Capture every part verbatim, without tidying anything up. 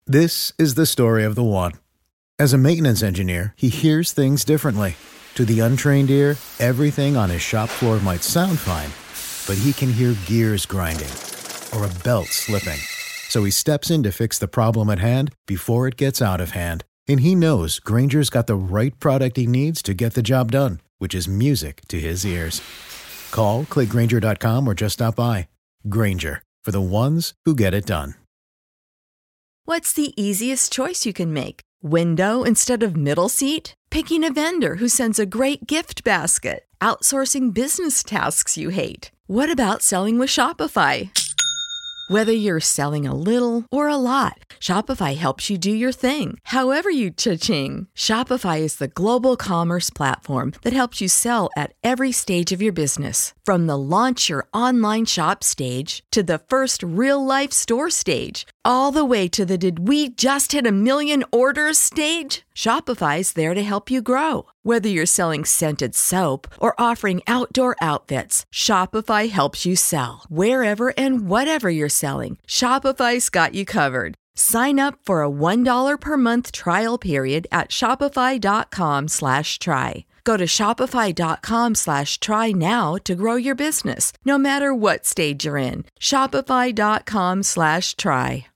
This is the story of the one. As a maintenance engineer, he hears things differently. To the untrained ear, everything on his shop floor might sound fine, but he can hear gears grinding or a belt slipping. So he steps in to fix the problem at hand before it gets out of hand. And he knows Grainger's got the right product he needs to get the job done, which is music to his ears. Call, click Grainger dot com, or just stop by. Grainger, for the ones who get it done. What's the easiest choice you can make? Window instead of middle seat? Picking a vendor who sends a great gift basket? Outsourcing business tasks you hate? What about selling with Shopify? Whether you're selling a little or a lot, Shopify helps you do your thing, however you cha-ching. Shopify is the global commerce platform that helps you sell at every stage of your business. From the launch your online shop stage to the first real-life store stage, all the way to the did we just hit a million orders stage. Shopify's there to help you grow. Whether you're selling scented soap or offering outdoor outfits, Shopify helps you sell. Wherever and whatever you're selling, Shopify's got you covered. Sign up for a one dollar per month trial period at shopify.com slash try. Go to shopify.com slash try now to grow your business, no matter what stage you're in. Shopify.com slash try.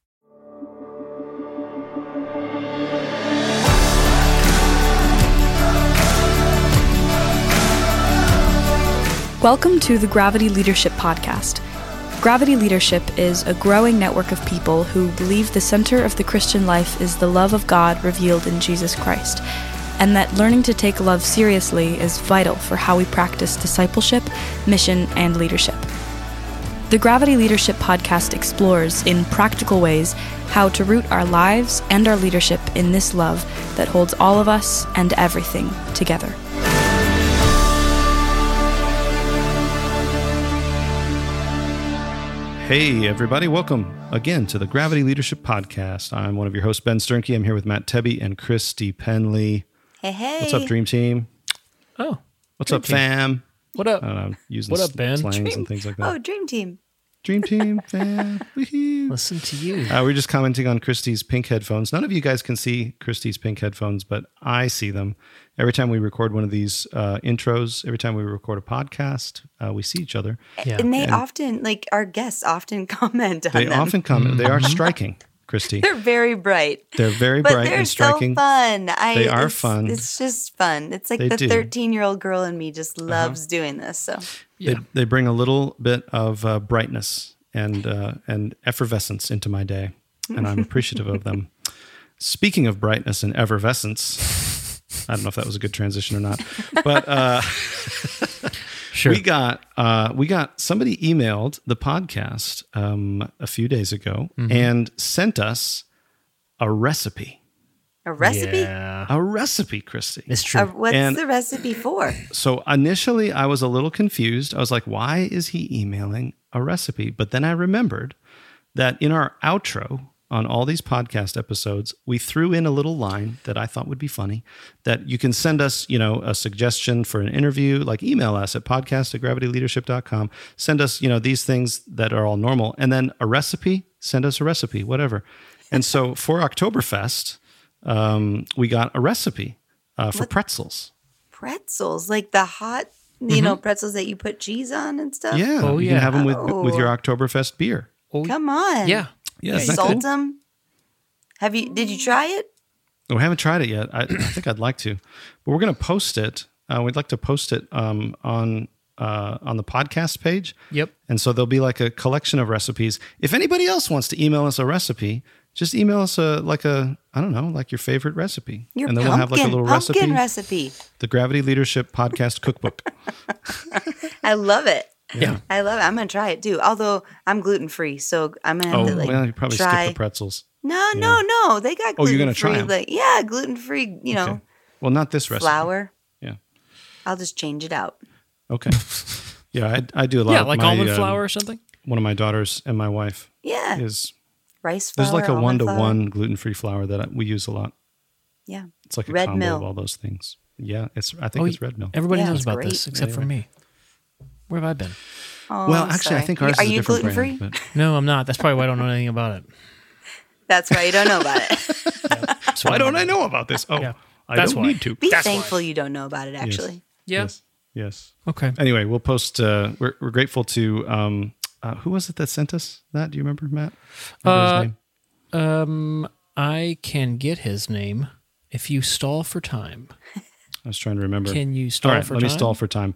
Welcome to the Gravity Leadership Podcast. Gravity Leadership is a growing network of people who believe the center of the Christian life is the love of God revealed in Jesus Christ, and that learning to take love seriously is vital for how we practice discipleship, mission, and leadership. The Gravity Leadership Podcast explores, in practical ways, how to root our lives and our leadership in this love that holds all of us and everything together. Hey, everybody. Welcome again to the Gravity Leadership Podcast. I'm one of your hosts, Ben Sternke. I'm here with Matt Tebby and Christy Penley. Hey, hey. What's up, Dream Team? Oh. What's Dream up, team. fam? What up? I don't know, using What up, Ben? slangs Dream. and things like that. Oh, Dream Team. Dream Team, fam. Woohoo. Listen to you. Uh, we're just commenting on Christy's pink headphones. None of you guys can see Christy's pink headphones, but I see them. Every time we record one of these uh, intros, every time we record a podcast, uh, we see each other. Yeah. And they And- often, like our guests often comment on They them. often comment. They are striking, Christy. They're very bright. They're very But bright they're and striking. so fun. I, They are it's, fun. It's just fun. It's like They the do. thirteen-year-old girl in me just loves doing this. So They, they bring a little bit of uh, brightness and uh, and effervescence into my day, and I'm appreciative of them. Speaking of brightness and effervescence, I don't know if that was a good transition or not, but uh, Sure. we got uh, we got somebody emailed the podcast um, a few days ago and sent us a recipe. a recipe? Yeah. A recipe, Christy. It's true. Uh, what's And- the recipe for? So initially I was a little confused. I was like, why is he emailing a recipe? But then I remembered that in our outro on all these podcast episodes, we threw in a little line that I thought would be funny, that you can send us, you know, a suggestion for an interview, like email us at podcast at gravity leadership dot com. Send us, you know, these things that are all normal. And then a recipe, send us a recipe, whatever. And so for Oktoberfest, um, we got a recipe uh, for What? pretzels. Pretzels, like the hot, you know, pretzels that you put cheese on and stuff. Yeah, Oh, you yeah. can have them with Oh. with your Oktoberfest beer. Oh, Come on. Yeah. Yeah, You isn't that salt cool? them. Have you? Did you try it? Oh, we haven't tried it yet. I, I think I'd like to, but we're going to post it. Uh, we'd like to post it um, on uh, on the podcast page. Yep. And so there'll be like a collection of recipes. If anybody else wants to email us a recipe, just email us a like a I don't know, like your favorite recipe, Your and then pumpkin, we'll have like a little pumpkin recipe. recipe. The Gravity Leadership Podcast Cookbook. I love it. Yeah. I love it. I'm gonna try it too. Although I'm gluten free, so I'm gonna have Oh, to like well, you probably try. skip the pretzels. No, no, no. They got Oh, gluten you're gonna try free. 'em? Like yeah, gluten free. You know, Okay. Well, not this recipe. flour. Yeah. I'll just change it out. Okay. Yeah, I, I do a lot. Yeah, of like my, almond um, flour or something. One of my daughters and my wife Yeah, is rice flour. there's like a almond one to flour. one gluten free flour that I, we use a lot. Yeah, It's like a Red combo Mill. of all those things. Yeah, it's I think Oh, it's Red Mill. Everybody Yeah, knows it's about great. this except for me. Where have I been? Oh, Well, I'm actually, I sorry. think ours Are is a you different gluten free? brand. But No, I'm not. That's probably why I don't know anything about it. That's why you don't know about it. So why don't I know about this? Oh, Yeah. I That's don't why. need to. Be That's thankful you don't know about it, actually. Yeah. Yes. Yes. Okay. Anyway, we'll post. Uh, we're we're grateful to. Um, uh, who was it that sent us that? Do you remember, Matt? Remember Uh, his name? Um, I can get his name if you stall for time. I was trying to remember. Can you stall All right, for let time? me stall for time.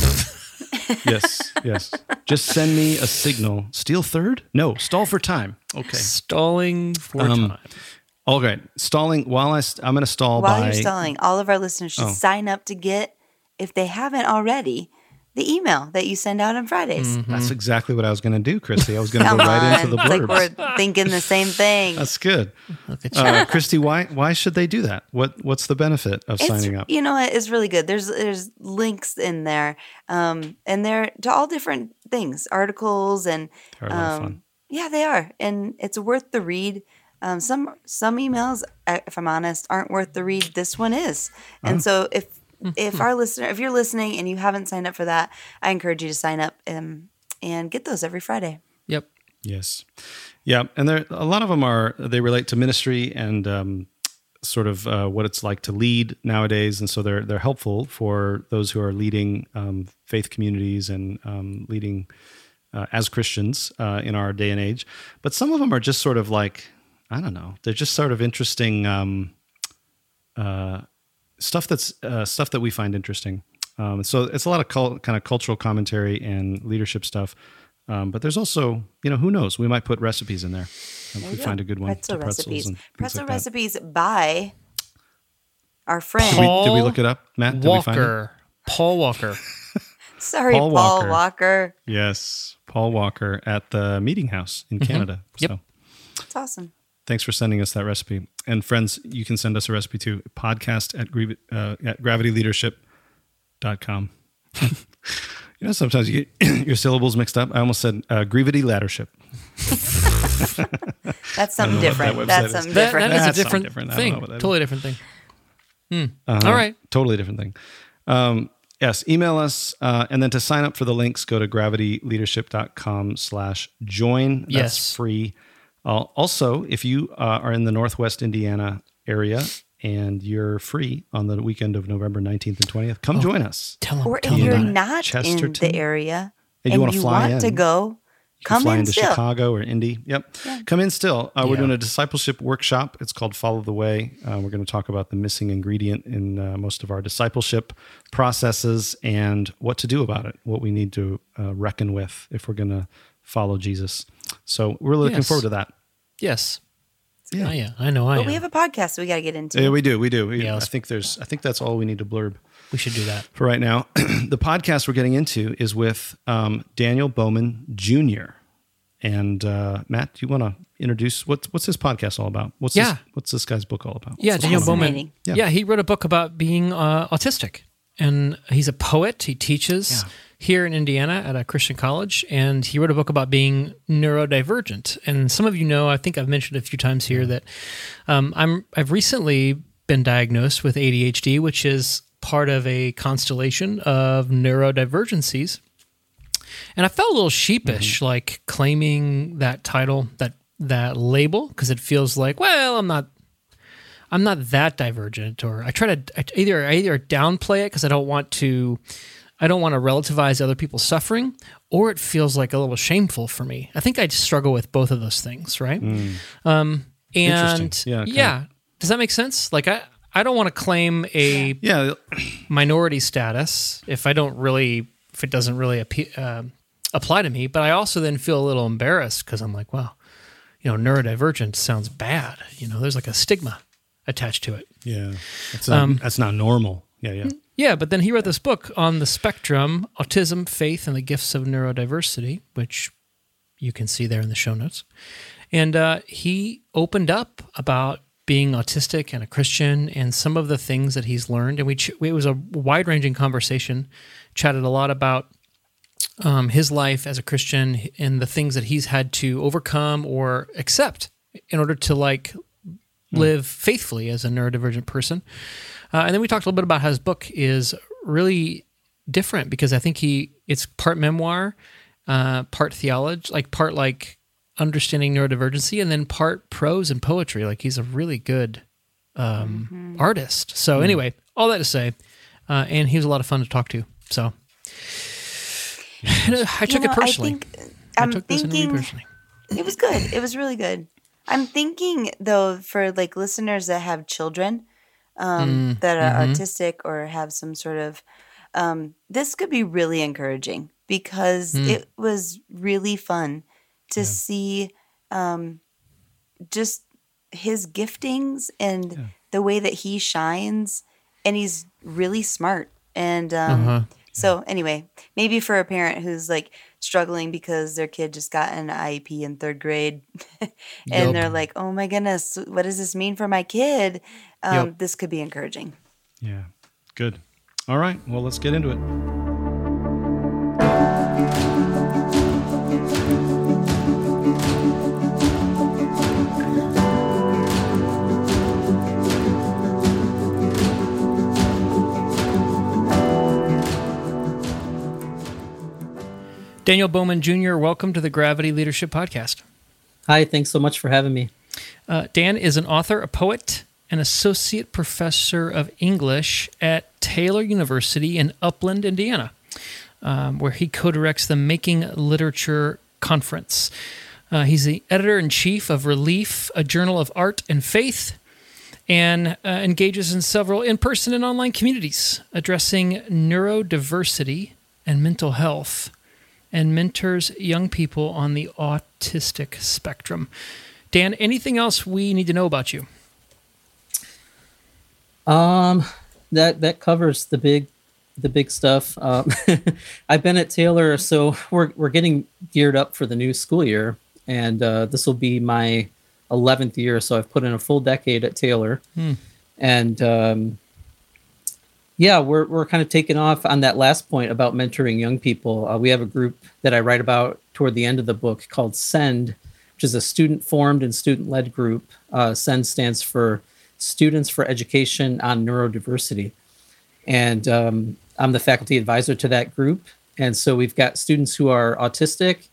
yes, yes. Just send me a signal. Steal third? No, stall for time. Okay. Stalling for Um, time. All right. Stalling. While I, st- I'm going to stall While by. you're stalling, all of our listeners should Oh. sign up to get, if they haven't already, the email that you send out on Fridays. That's exactly what I was going to do, Christy. I was going to go Come right on. into the It's like blurbs. we're thinking the same thing. That's good. Look at you. Uh, Christy, why why should they do that? What what's the benefit of It's, signing up? you know what, it's really good. There's there's links in there, um, and they're to all different things, articles, and They're a lot of um, fun. yeah, they are, and it's worth the read. Um, some some emails, uh, if I'm honest, aren't worth the read. This one is, and so if if our listener, if you're listening and you haven't signed up for that, I encourage you to sign up um, and get those every Friday. Yep. Yes. Yeah. And there, a lot of them are, they relate to ministry and um, sort of uh, what it's like to lead nowadays. And so they're, they're helpful for those who are leading um, faith communities and um, leading uh, as Christians uh, in our day and age. But some of them are just sort of like, I don't know, they're just sort of interesting um, uh, stuff that's uh, stuff that we find interesting. Um, so it's a lot of cul- kind of cultural commentary and leadership stuff. Um, but there's also, you know, who knows? We might put recipes in there if we There you go. find a good one. Pretzel to pretzels recipes. and things Pretzel like that. recipes by our friend. Did we, did we Paul look it up, Matt? Did we find it? Walker. Paul Walker. Sorry, Paul Paul, Walker. Walker. Yes, Paul Walker at the Meeting House in Canada. Yep. So It's awesome. thanks for sending us that recipe. And friends, you can send us a recipe too. Podcast at, gra- uh, at gravity leadership dot com. You know, sometimes you get your syllables mixed up. I almost said uh, Gravity Laddership. That's something know what that different. website That's is. something That, different. that is a That's something different, different. I don't know thing. what that is. Totally different thing. Hmm. Uh-huh. All right. Totally different thing. Um, yes, email us. Uh, and then to sign up for the links, go to gravity leadership dot com slash join. That's Yes. free. Uh, also, if you uh, are in the Northwest Indiana area and you're free on the weekend of November nineteenth and twentieth, come join us. Tell him. Or if tell him you're about it. not in Chesterton. the area And and you wanna you fly want to in. go, You can come fly in into still. Chicago or Indy. Yep. Come in still. Uh, We're Yeah. doing a discipleship workshop. It's called Follow the Way. Uh, we're going to talk about the missing ingredient in uh, most of our discipleship processes and what to do about it, what we need to uh, reckon with if we're going to follow Jesus. So we're looking Yes. forward to that. Yes. Yeah. Oh, yeah. I know. I But am. we have a podcast we got to get into. Yeah, we do. We do. We, Yeah, I let's- think there's. I think that's all we need to blurb we should do that. for right now. The podcast we're getting into is with um, Daniel Bowman Junior And uh, Matt, do you want to introduce what's what's his podcast all about? What's Yeah. this, what's this guy's book all about? Yeah, It's Daniel Bowman. fascinating. Yeah. Yeah. he wrote a book about being uh, autistic, and he's a poet. He teaches Yeah. here in Indiana at a Christian college, and he wrote a book about being neurodivergent. And some of you know, I think I've mentioned a few times here that um, I'm I've recently been diagnosed with A D H D, which is part of a constellation of neurodivergencies. And I felt a little sheepish, Mm-hmm. like claiming that title, that that label, because it feels like, well, I'm not, I'm not that divergent, or I try to I either I either downplay it because I don't want to, I don't want to relativize other people's suffering, or it feels like a little shameful for me. I think I struggle with both of those things, right? Um, and Interesting. Yeah, okay. yeah, does that make sense? Like I, I don't want to claim a Yeah, minority status if I don't really, if it doesn't really appe- uh, apply to me. But I also then feel a little embarrassed because I'm like, wow, you know, neurodivergent sounds bad. You know, there's like a stigma attached to it. yeah. That's not, Um, that's not normal. Yeah, yeah. Yeah, but then he wrote this book on the spectrum, autism, faith, and the gifts of neurodiversity, which you can see there in the show notes. And uh, he opened up about being autistic and a Christian and some of the things that he's learned. And we ch- it was a wide-ranging conversation, chatted a lot about um, his life as a Christian and the things that he's had to overcome or accept in order to like live faithfully as a neurodivergent person. Uh, and then we talked a little bit about how his book is really different because I think he it's part memoir, uh, part theology, like part like understanding neurodivergency, and then part prose and poetry. Like he's a really good um, mm-hmm. artist. So mm-hmm. anyway, all that to say, uh, and he was a lot of fun to talk to. So I took you know, it personally. I, think, I'm I took thinking, this interview personally. It was good. It was really good. I'm thinking though, for like listeners that have children um, mm, that are mm-hmm. autistic or have some sort of, um, this could be really encouraging because mm. it was really fun to yeah. see um, just his giftings and yeah. the way that he shines, and he's really smart. And um, uh-huh. so anyway, maybe for a parent who's like struggling because their kid just got an I E P in third grade and yep. they're like, oh my goodness, what does this mean for my kid? Um, yep. This could be encouraging. Yeah, good. All right, well, let's get into it. Daniel Bowman Junior, welcome to the Gravity Leadership Podcast. Hi, thanks so much for having me. Uh, Dan is an author, a poet, an associate professor of English at Taylor University in Upland, Indiana, um, where he co-directs the Making Literature Conference. Uh, he's the editor-in-chief of Relief, a journal of art and faith, and uh, engages in several in-person and online communities addressing neurodiversity and mental health, and mentors young people on the autistic spectrum. Dan, anything else we need to know about you? Um, that that covers the big the big stuff. Um, I've been at Taylor, so we're we're getting geared up for the new school year, and uh, this will be my eleventh year. So I've put in a full decade at Taylor, hmm. and um, yeah, we're we're kind of taking off on that last point about mentoring young people. Uh, we have a group that I write about toward the end of the book called SEND, which is a student-formed and student-led group. Uh, SEND stands for Students for Education on Neurodiversity. And um, I'm the faculty advisor to that group. And so we've got students who are autistic,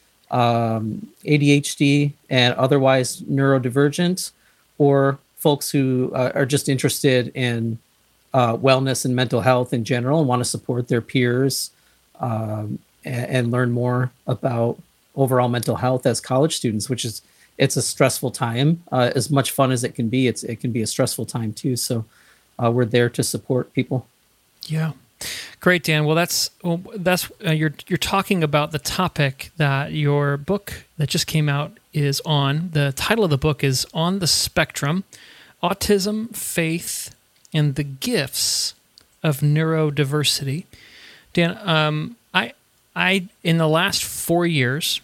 um, A D H D, and otherwise neurodivergent, or folks who uh, are just interested in uh, wellness and mental health in general and want to support their peers um, and, and learn more about overall mental health as college students, which is, it's a stressful time. Uh, as much fun as it can be, it's it can be a stressful time too. So uh, we're there to support people. Yeah, great, Dan. Well, that's well, that's uh, you're you're talking about the topic that your book that just came out is on. The title of the book is On the Spectrum: Autism, Faith, and the Gifts of Neurodiversity. Dan, um, I I in the last four years.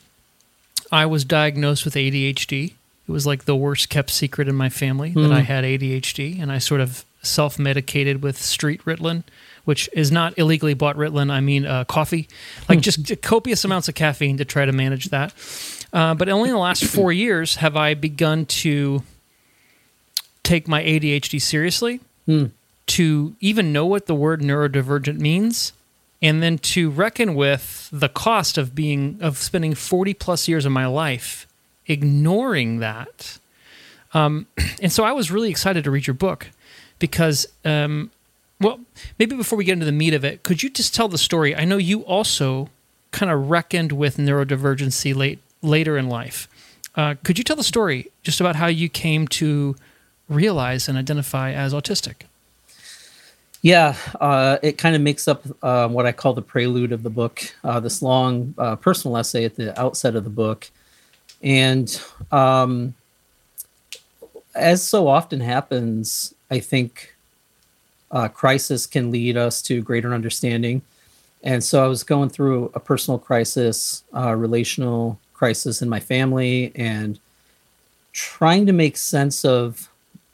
I was diagnosed with A D H D. It was like the worst kept secret in my family mm. that I had A D H D, and I sort of self-medicated with street Ritalin, which is not illegally bought Ritalin. I mean uh, coffee, like just copious amounts of caffeine to try to manage that. Uh, but only in the last four years have I begun to take my A D H D seriously, mm. to even know what the word neurodivergent means, and then to reckon with the cost of being of spending forty plus years of my life ignoring that. Um, and so I was really excited to read your book because, um, well, maybe before we get into the meat of it, could you just tell the story? I know you also kind of reckoned with neurodivergency late later in life. Uh, could you tell the story just about how you came to realize and identify as autistic? Yeah, uh, it kind of makes up uh, what I call the prelude of the book, uh, this long uh, personal essay at the outset of the book. And um, as so often happens, I think uh, crisis can lead us to greater understanding. And so I was going through a personal crisis, uh, relational crisis in my family, and trying to make sense of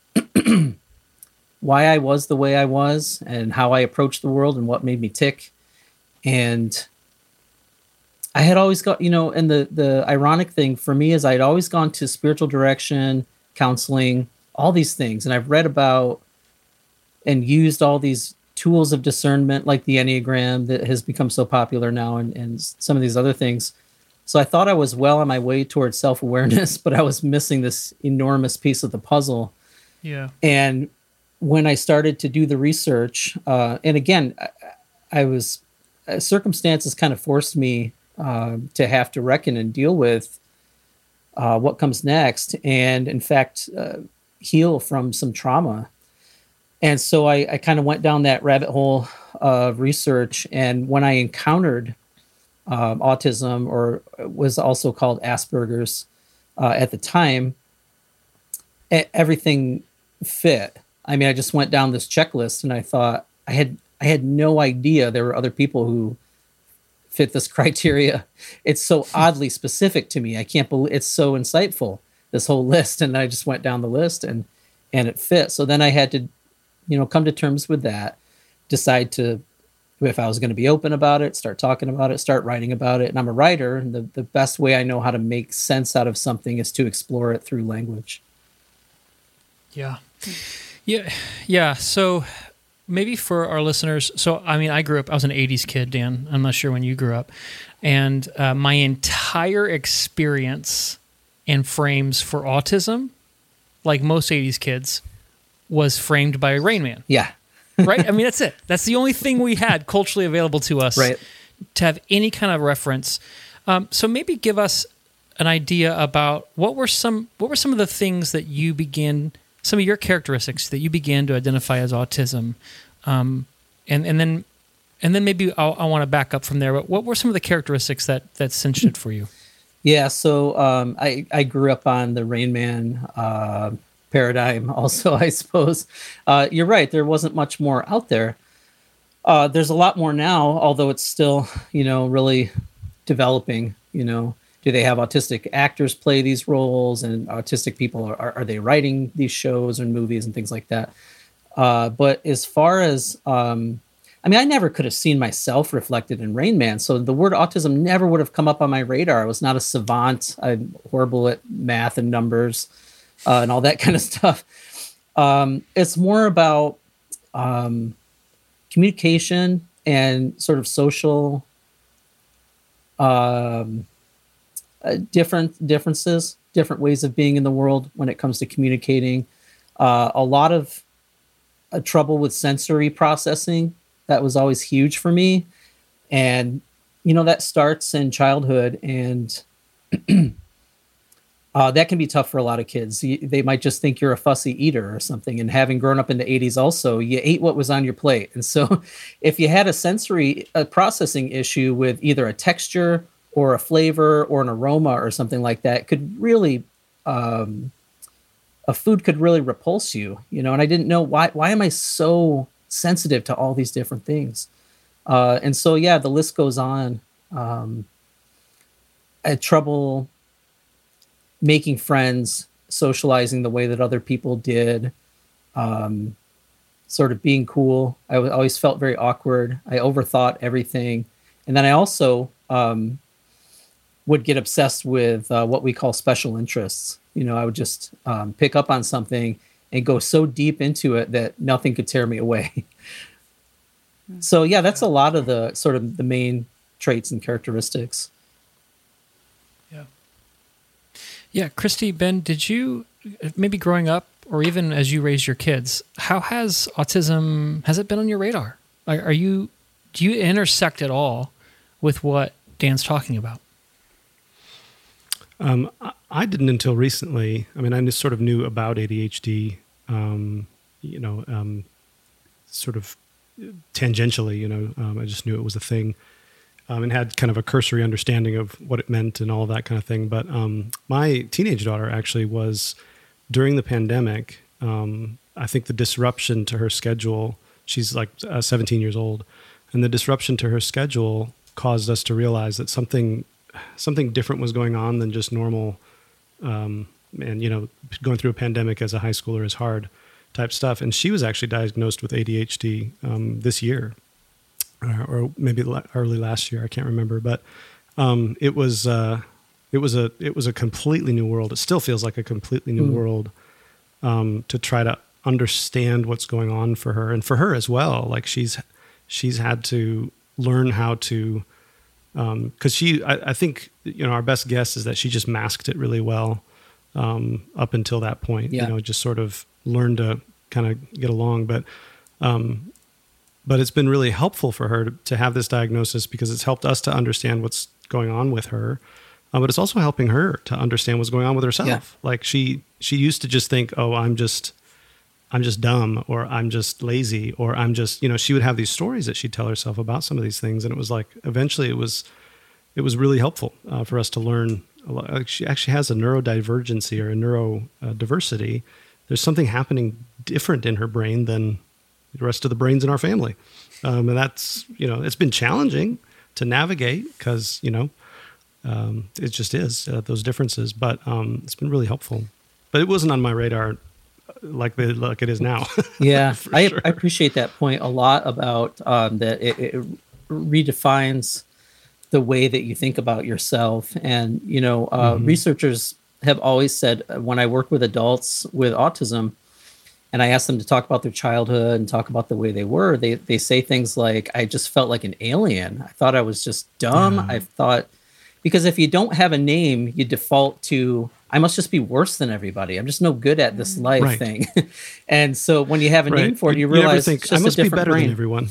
why I was the way I was and how I approached the world and what made me tick. And I had always got, you know, and the, the ironic thing for me is I'd always gone to spiritual direction, counseling, all these things. And I've read about and used all these tools of discernment like the Enneagram that has become so popular now and, and some of these other things So I thought I was well on my way towards self-awareness, but I was missing this enormous piece of the puzzle. Yeah. And when I started to do the research, uh, and again, I, I was uh, circumstances kind of forced me uh, to have to reckon and deal with uh, what comes next, and in fact, uh, heal from some trauma. And so I, I kind of went down that rabbit hole of research. And when I encountered um, autism, or was also called Asperger's uh, at the time, everything fit. I mean, I just went down this checklist, and I thought I had I had no idea there were other people who fit this criteria. It's so oddly specific to me. I can't believe it's so insightful, this whole list. And I just went down the list, and and it fit. So then I had to, you know, come to terms with that, decide to, if I was going to be open about it, start talking about it, start writing about it. And I'm a writer, and the, the best way I know how to make sense out of something is to explore it through language. Yeah. Yeah. Yeah. So maybe for our listeners, so I mean, I grew up, I was an eighties kid, Dan. I'm not sure when you grew up. And uh, my entire experience and frames for autism, like most eighties kids, was framed by Rain Man. Yeah. Right? I mean, that's it. That's the only thing we had culturally available to us, right, to have any kind of reference. Um, so maybe give us an idea about what were some what were some of the things that you began, some of your characteristics that you began to identify as autism, um, and and then and then maybe I'll, I want to back up from there. But what were some of the characteristics that that cinched it for you? Yeah, so um, I I grew up on the Rain Man uh, paradigm also, I suppose. Uh, you're right. There wasn't much more out there. Uh, there's a lot more now, although it's still, you know, really developing. You know, do they have autistic actors play these roles, and autistic people, are, are they writing these shows and movies and things like that? Uh, but as far as, um, I mean, I never could have seen myself reflected in Rain Man. So the word autism never would have come up on my radar. I was not a savant. I'm horrible at math and numbers. Uh, and all that kind of stuff. Um, it's more about um, communication and sort of social um, uh, different differences, different ways of being in the world when it comes to communicating. Uh, a lot of uh, trouble with sensory processing. That was always huge for me. And, you know, that starts in childhood, and Uh, that can be tough for a lot of kids. You, they might just think you're a fussy eater or something. And having grown up in the eighties also, you ate what was on your plate. And so if you had a sensory a processing issue with either a texture or a flavor or an aroma or something like that, could really, um, a food could really repulse you, you know. And I didn't know why, why am I so sensitive to all these different things? Uh, and so, yeah, the list goes on. Um, I had trouble making friends, socializing the way that other people did, um, sort of being cool. I w- always felt very awkward. I overthought everything. And then I also um, would get obsessed with uh, what we call special interests. You know, I would just um, pick up on something and go so deep into it that nothing could tear me away. So, yeah, that's a lot of the sort of the main traits and characteristics. Yeah, Christy, Ben, did you, maybe growing up or even as you raise your kids, how has autism, has it been on your radar? Are, are you, do you intersect at all with what Dan's talking about? Um, I, I didn't until recently. I mean, I just sort of knew about A D H D, um, you know, um, sort of tangentially, you know, um, I just knew it was a thing. Um, and had kind of a cursory understanding of what it meant and all of that kind of thing. But um, my teenage daughter actually was, during the pandemic, um, I think the disruption to her schedule, she's like uh, seventeen years old, and the disruption to her schedule caused us to realize that something something different was going on than just normal, um, and, you know, going through a pandemic as a high schooler is hard type stuff. And she was actually diagnosed with A D H D um, this year. Or maybe early last year, I can't remember. But um, it was uh, it was a it was a completely new world. It still feels like a completely new mm. world um, to try to understand what's going on for her, and for her as well. Like she's she's had to learn how to Because she, I, I think, you know, our best guess is that she just masked it really well um, up until that point. Yeah. You know, just sort of learned to kind of get along. But um, but it's been really helpful for her to, to have this diagnosis because it's helped us to understand what's going on with her. Uh, but it's also helping her to understand what's going on with herself. Yeah. Like she she used to just think, oh, I'm just I'm just dumb, or I'm just lazy, or I'm just, you know, she would have these stories that she'd tell herself about some of these things. And it was like, eventually it was, it was really helpful uh, for us to learn a lot. Like she actually has a neurodivergency or a neurodiversity. There's something happening different in her brain than the rest of the brains in our family. Um, and that's, you know, it's been challenging to navigate because, you know, um, it just is uh, those differences, but um, it's been really helpful. But it wasn't on my radar like the, like it is now. Yeah, I, sure. I appreciate that point a lot about um, that it, it redefines the way that you think about yourself. And, you know, uh, Mm-hmm. researchers have always said uh, when I work with adults with autism and I ask them to talk about their childhood and talk about the way they were, they, they say things like, I just felt like an alien. I thought I was just dumb. Yeah. I thought, because if you don't have a name, you default to, I must just be worse than everybody. I'm just no good at this life Right. thing. And so when you have a Right. name for it, you You never realize think, it's just I must a be different better brain. than everyone.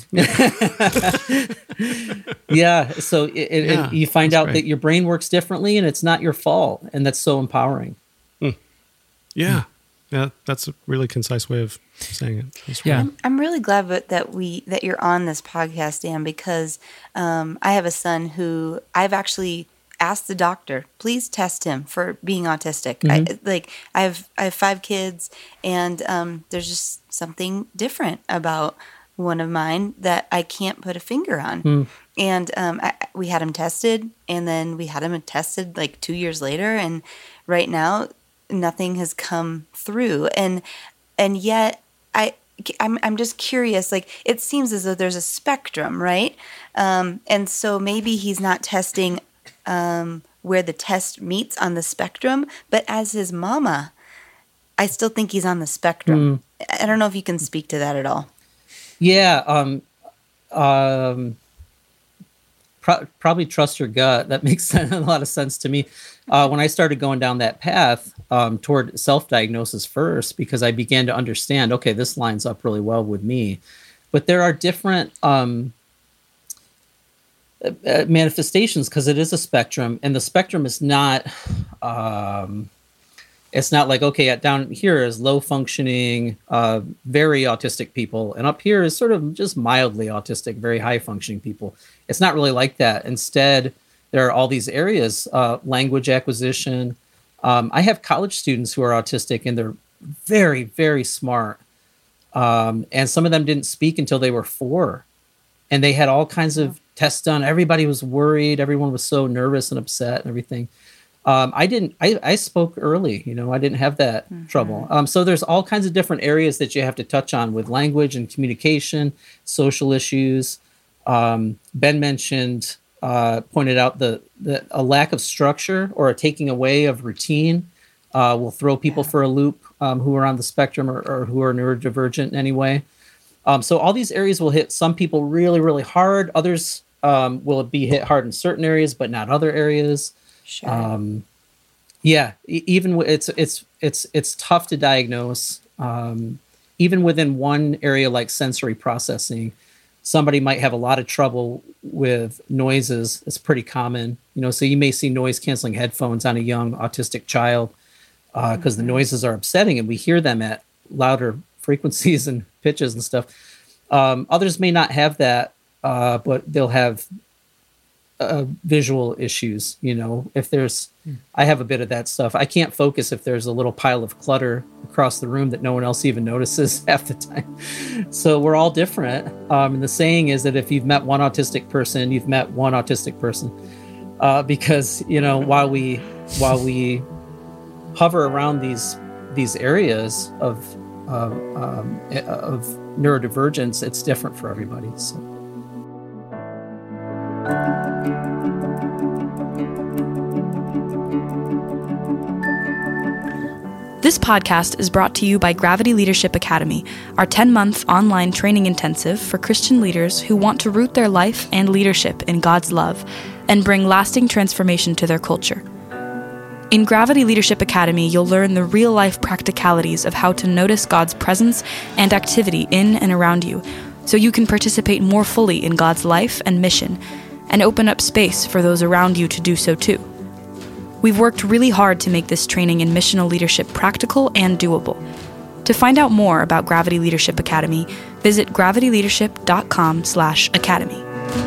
Yeah. So it, it, Yeah, you find that's out great. that your brain works differently and it's not your fault. And that's so empowering. Yeah. Yeah. That's a really concise way of saying it. That's Yeah. right. I'm, I'm really glad that, that we that you're on this podcast, Dan, because um, I have a son who I've actually asked the doctor, please test him for being autistic. I, like I have I have five kids, and um, there's just something different about one of mine that I can't put a finger on. And um, I, we had him tested, and then we had him tested like two years later, and right now nothing has come through. And and yet I I'm I'm just curious. Like it seems as though there's a spectrum, right? Um, and so maybe he's not testing um, where the test meets on the spectrum, but as his mama, I still think he's on the spectrum. I don't know if you can speak to that at all. Yeah. Um, um, pro- probably trust your gut. That makes a lot of sense to me. Uh, when I started going down that path um, toward self-diagnosis first, because I began to understand, okay, this lines up really well with me. But there are different um, uh, manifestations because it is a spectrum, and the spectrum is not. Um, It's not like, okay, down here is low functioning, uh, very autistic people. And up here is sort of just mildly autistic, very high functioning people. It's not really like that. Instead, there are all these areas, uh, language acquisition. Um, I have college students who are autistic and they're very, very smart. Um, and some of them didn't speak until they were four. And they had all kinds of tests done. Everybody was worried. Everyone was so nervous and upset and everything. Um, I didn't, I, I spoke early, you know, I didn't have that mm-hmm. trouble. Um, so there's all kinds of different areas that you have to touch on with language and communication, social issues. Um, Ben mentioned, uh, pointed out the, the, a lack of structure or a taking away of routine uh, will throw people yeah. for a loop um, who are on the spectrum or, or who are neurodivergent in any way. Um, so all these areas will hit some people really, really hard. Others um, will be hit hard in certain areas, but not other areas. Sure. Um, yeah, e- even w- it's it's it's it's tough to diagnose. Um, even within one area like sensory processing, somebody might have a lot of trouble with noises. It's pretty common, you know. So you may see noise canceling headphones on a young autistic child because uh, mm-hmm. the noises are upsetting, and we hear them at louder frequencies and pitches and stuff. Um, others may not have that, uh, but they'll have Uh, visual issues, you know, if there's, mm. I have a bit of that stuff. I can't focus if there's a little pile of clutter across the room that no one else even notices half the time. So we're all different. Um, and the saying is that if you've met one autistic person, you've met one autistic person, uh, because, you know, while we, while we hover around these, these areas of, uh, um, of neurodivergence, it's different for everybody. So. This podcast is brought to you by Gravity Leadership Academy, our ten-month online training intensive for Christian leaders who want to root their life and leadership in God's love and bring lasting transformation to their culture. In Gravity Leadership Academy, you'll learn the real-life practicalities of how to notice God's presence and activity in and around you, so you can participate more fully in God's life and mission, and open up space for those around you to do so too. We've worked really hard to make this training in missional leadership practical and doable. To find out more about Gravity Leadership Academy, visit gravityleadership.com slash academy.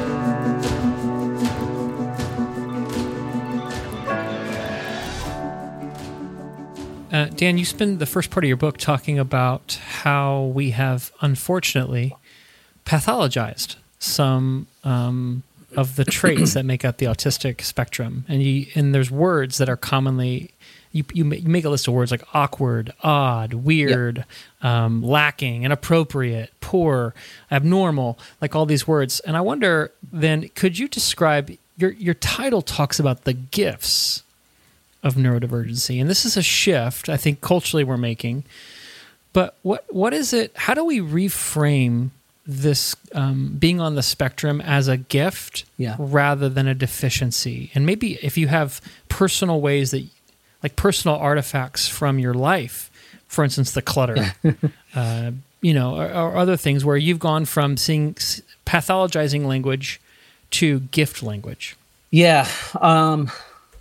Uh, Dan, you spend the first part of your book talking about how we have, unfortunately, pathologized some um, of the traits that make up the autistic spectrum. And you, and there's words that are commonly, you, you make a list of words like awkward, odd, weird, yep. um, lacking, inappropriate, poor, abnormal, like all these words. And I wonder then, could you describe, your your title talks about the gifts of neurodivergency. And this is a shift I think culturally we're making. But what what is it, how do we reframe this um, being on the spectrum as a gift yeah. rather than a deficiency? And maybe if you have personal ways that, like personal artifacts from your life, for instance, the clutter, uh, you know, or, or other things where you've gone from seeing pathologizing language to gift language. Yeah. Um,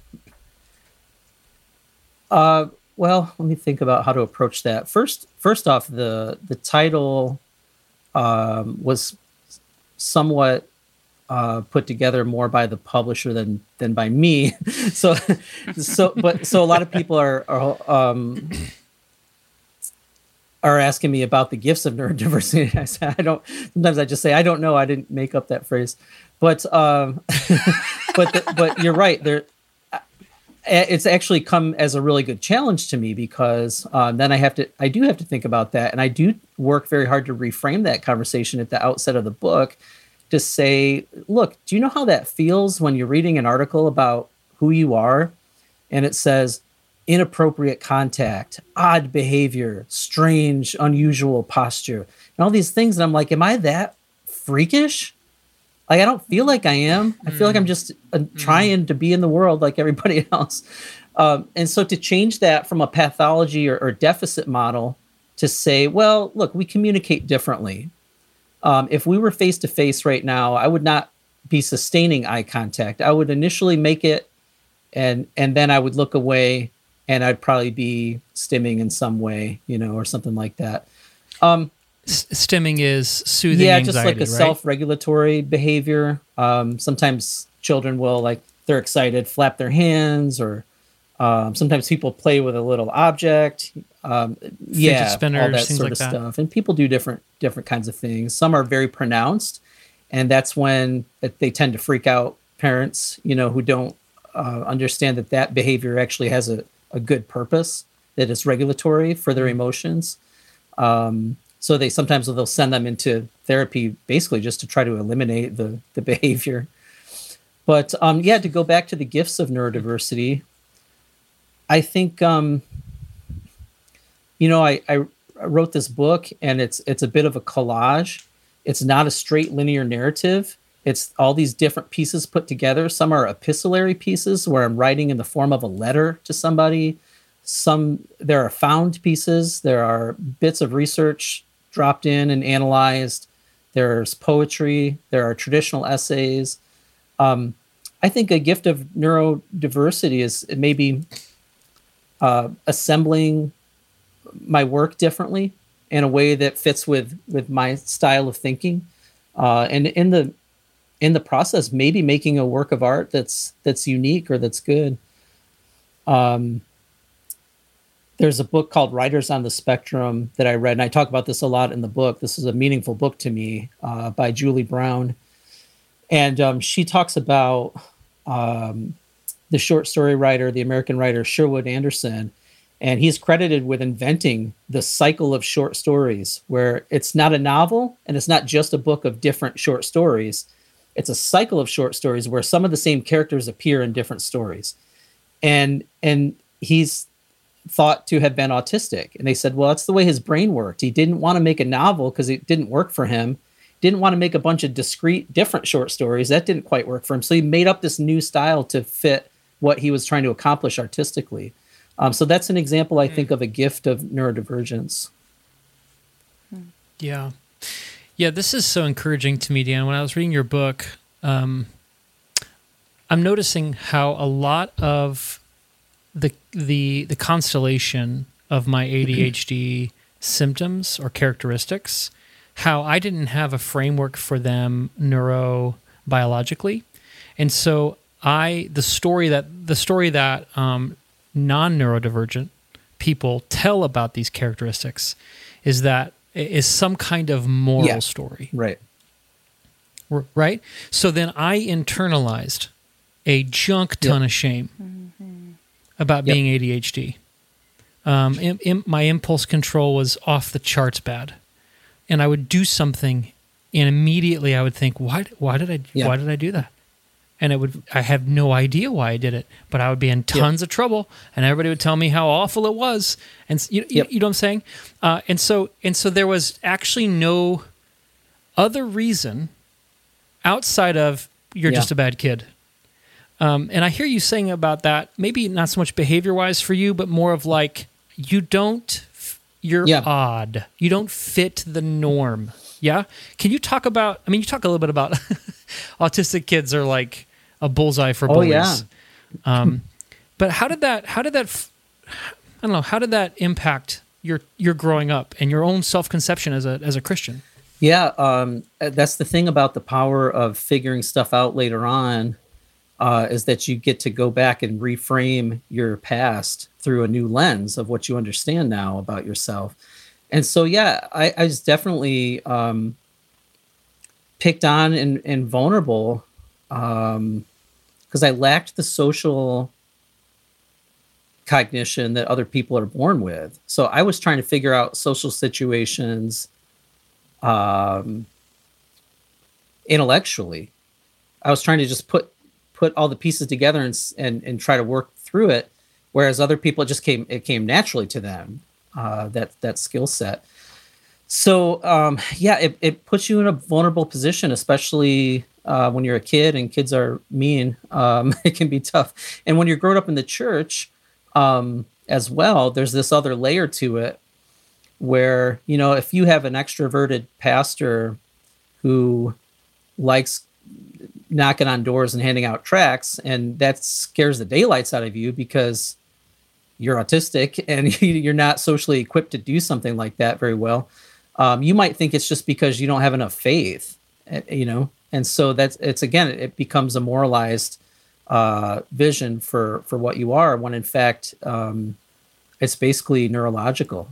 uh, well, let me think about how to approach that. First, first off, the the title um, was somewhat uh, put together more by the publisher than than by me. so, so, but so a lot of people are are, um, are asking me about the gifts of neurodiversity. I say I don't. Sometimes I just say I don't know. I didn't make up that phrase, but um, but the, but you're right. There. It's actually come as a really good challenge to me because um, then I have to, I do have to think about that. And I do work very hard to reframe that conversation at the outset of the book to say, look, do you know how that feels when you're reading an article about who you are? And it says inappropriate contact, odd behavior, strange, unusual posture, and all these things. And I'm like, am I that freakish? Like, I don't feel like I am. I feel like I'm just uh, trying to be in the world like everybody else. Um, and so to change that from a pathology or, or deficit model to say, well, look, we communicate differently. Um, if we were face-to-face right now, I would not be sustaining eye contact. I would initially make it, and and then I would look away, and I'd probably be stimming in some way, you know, or something like that. Um Stimming is soothing yeah, anxiety, just like a right? self-regulatory behavior. Um, sometimes children will, like, they're excited, flap their hands, or um, sometimes people play with a little object. Um, yeah, spinners, all that things sort like of that. stuff. And people do different different kinds of things. Some are very pronounced, and that's when they tend to freak out parents, you know, who don't uh, understand that that behavior actually has a, a good purpose, that it's regulatory for their emotions. Um, So they sometimes they'll send them into therapy basically just to try to eliminate the, the behavior. But um, yeah, to go back to the gifts of neurodiversity, I think, um, you know, I, I wrote this book and it's it's a bit of a collage. It's not a straight linear narrative. It's all these different pieces put together. Some are epistolary pieces where I'm writing in the form of a letter to somebody. Some, there are found pieces. There are bits of research dropped in and analyzed. There's poetry. There are traditional essays. Um, I think a gift of neurodiversity is maybe uh, assembling my work differently in a way that fits with with my style of thinking, uh, and in the in the process, maybe making a work of art that's that's unique or that's good. Um, There's a book called Writers on the Spectrum that I read, and I talk about this a lot in the book. This is a meaningful book to me, uh, by Julie Brown. And um, she talks about um, the short story writer, the American writer Sherwood Anderson, and he's credited with inventing the cycle of short stories, where it's not a novel and it's not just a book of different short stories. It's a cycle of short stories where some of the same characters appear in different stories. And and he's thought to have been autistic. And they said, well, that's the way his brain worked. He didn't want to make a novel because it didn't work for him. Didn't want to make a bunch of discrete, different short stories. That didn't quite work for him. So he made up this new style to fit what he was trying to accomplish artistically. Um, so that's an example, I think, of a gift of neurodivergence. Yeah. Yeah, this is so encouraging to me, Dan. When I was reading your book, um, I'm noticing how a lot of the the the constellation of my A D H D symptoms or characteristics, how I didn't have a framework for them neurobiologically. And so I the story that the story that um, non-neurodivergent people tell about these characteristics is that is some kind of moral Yeah. story. Right. R- Right? So then I internalized a junk ton Yep. of shame about Yep. being A D H D. Um, im- im- my impulse control was off the charts bad. And I would do something and immediately I would think, why, why did I, Yeah. why did I do that? And it would, I have no idea why I did it, but I would be in tons of trouble and everybody would tell me how awful it was. And s- you, you, Yep. you know what I'm saying? Uh, and so, and so there was actually no other reason outside of you're Yeah. just a bad kid. Um, and I hear you saying about that, maybe not so much behavior wise for you, but more of like, you don't, f- you're Yeah. odd. You don't fit the norm. Yeah. Can you talk about, I mean, you talk a little bit about autistic kids are like a bullseye for Oh, bullies. yeah. Um, but how did that, how did that, f- I don't know, how did that impact your, your growing up and your own self-conception as a, as a Christian? Yeah, um, that's the thing about the power of figuring stuff out later on, uh, is that you get to go back and reframe your past through a new lens of what you understand now about yourself. And so, yeah, I, I was definitely um, picked on and, and vulnerable um, because I lacked the social cognition that other people are born with. So I was trying to figure out social situations um, intellectually. I was trying to just put put all the pieces together and s- and and try to work through it, whereas other people it just came it came naturally to them, uh, that that skill set. So um, yeah, it, it puts you in a vulnerable position, especially uh, when you're a kid and kids are mean. Um, it can be tough, and when you're growing up in the church um, as well, there's this other layer to it where, you know, if you have an extroverted pastor who likes knocking on doors and handing out tracts, and that scares the daylights out of you because you're autistic and you're not socially equipped to do something like that very well. Um, you might think it's just because you don't have enough faith, eh, you know? And so that's, it's, again, it becomes a moralized uh, vision for, for what you are, when in fact, um, it's basically neurological.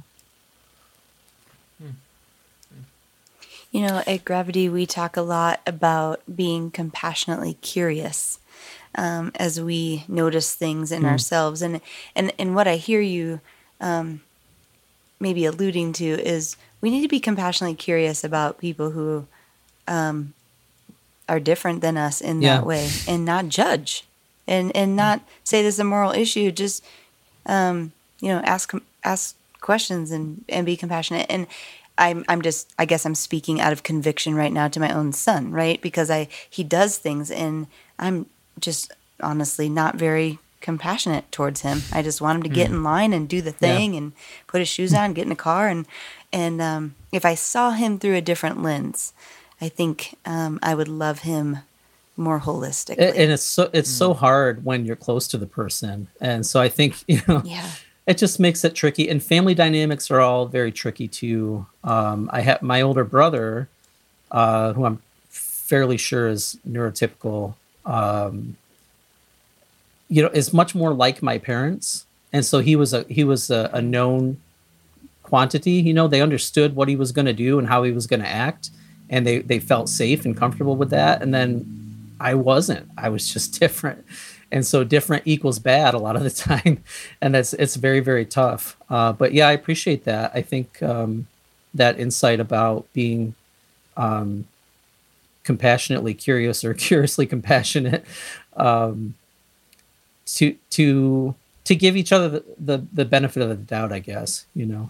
You know, at Gravity, we talk a lot about being compassionately curious um, as we notice things in ourselves. And, and, and what I hear you um, maybe alluding to is we need to be compassionately curious about people who um, are different than us in Yeah. that way, and not judge and, and not say this is a moral issue. Just, um, you know, ask ask questions and, and be compassionate. And I'm I'm just I guess I'm speaking out of conviction right now to my own son, right? Because I he does things and I'm just honestly not very compassionate towards him. I just want him to get in line and do the thing and put his shoes on, get in a car, and and um, if I saw him through a different lens, I think um, I would love him more holistically. A- And it's so, it's so hard when you're close to the person. And so I think, you know, yeah. it just makes it tricky, and family dynamics are all very tricky too. Um, I have my older brother, uh, who I'm fairly sure is neurotypical. Um, you know, is much more like my parents, and so he was a he was a, a known quantity. You know, they understood what he was going to do and how he was going to act, and they they felt safe and comfortable with that. And then I wasn't. I was just different. And so different equals bad a lot of the time. And that's, it's very, very tough. Uh, but yeah, I appreciate that. I think um, that insight about being um, compassionately curious or curiously compassionate um, to, to to give each other the, the, the benefit of the doubt, I guess, you know?